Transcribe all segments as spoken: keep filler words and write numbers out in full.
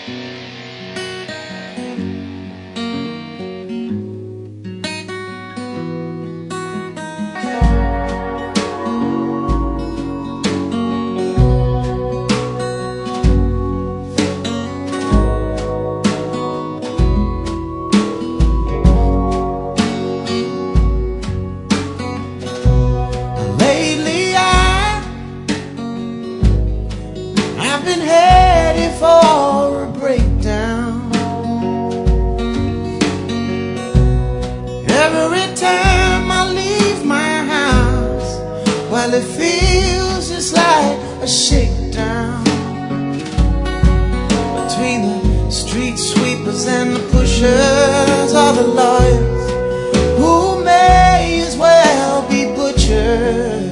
Been headed for a breakdown. Every time I leave my house, well, it feels just like a shakedown. Between the street sweepers and the pushers are the lawyers who may as well be butchered.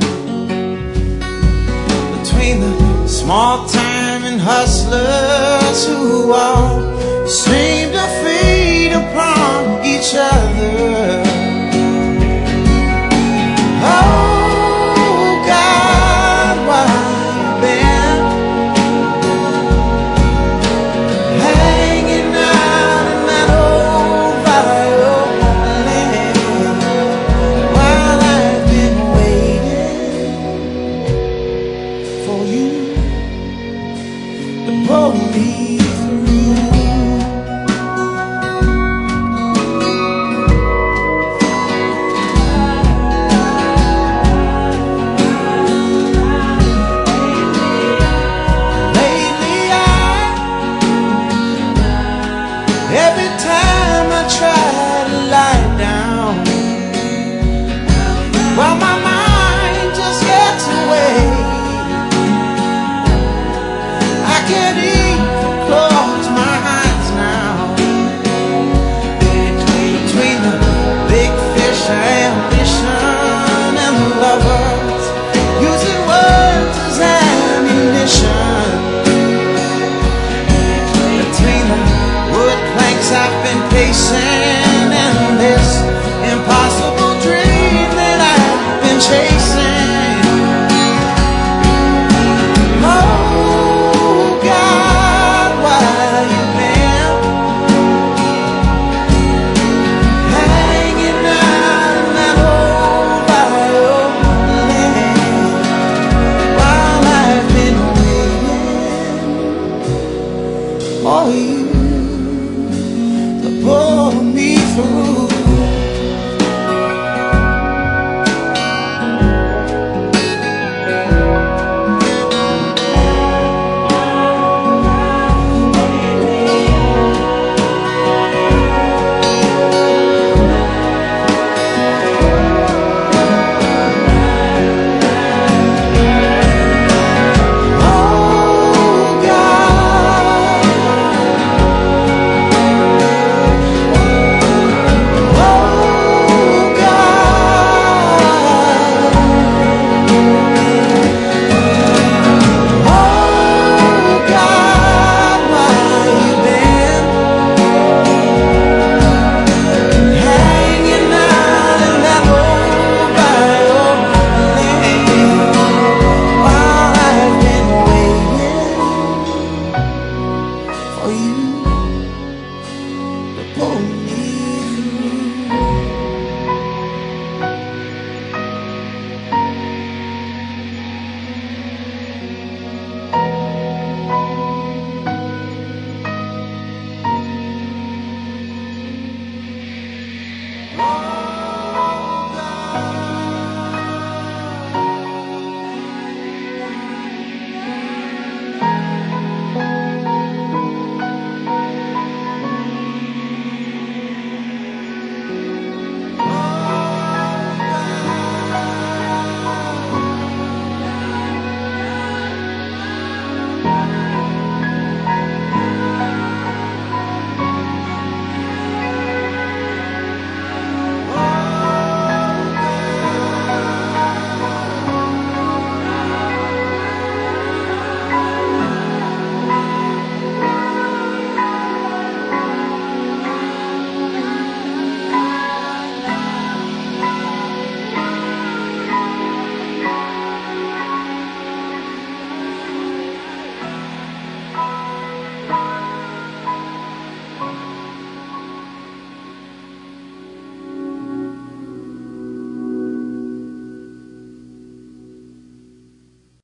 Between the small time hustlers who all seem to feed upon each other. Oh God, why you been hanging out in that old violin while I've been waiting for you? The police